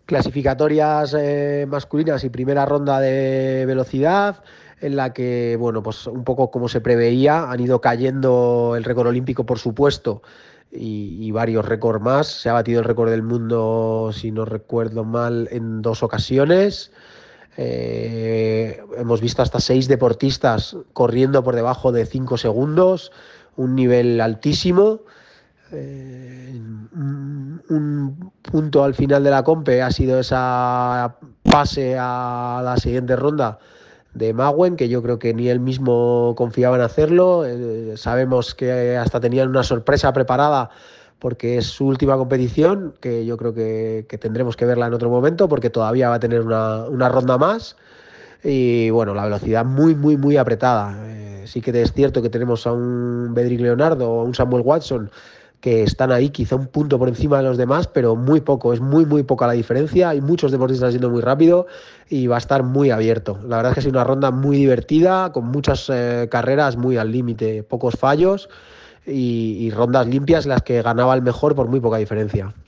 clasificatorias masculinas y primera ronda de velocidad, en la que, bueno, pues un poco como se preveía, han ido cayendo el récord olímpico, por supuesto, y varios récords más. Se ha batido el récord del mundo, si no recuerdo mal, en 2 ocasiones. Hemos visto hasta 6 deportistas corriendo por debajo de 5 segundos, un nivel altísimo. Un punto al final de la compe ha sido esa pase a la siguiente ronda de Mawen, que yo creo que ni él mismo confiaba en hacerlo. Sabemos que hasta tenían una sorpresa preparada porque es su última competición, que yo creo que tendremos que verla en otro momento porque todavía va a tener una ronda más. Y bueno, la velocidad muy, muy, muy apretada. Sí que es cierto que tenemos a un Bedrick Leonardo o a un Samuel Watson que están ahí quizá un punto por encima de los demás, pero muy poco, es muy, muy poca la diferencia. Hay muchos deportistas yendo muy rápido y va a estar muy abierto. La verdad es que ha sido una ronda muy divertida, con muchas carreras muy al límite, pocos fallos y rondas limpias las que ganaba el mejor por muy poca diferencia.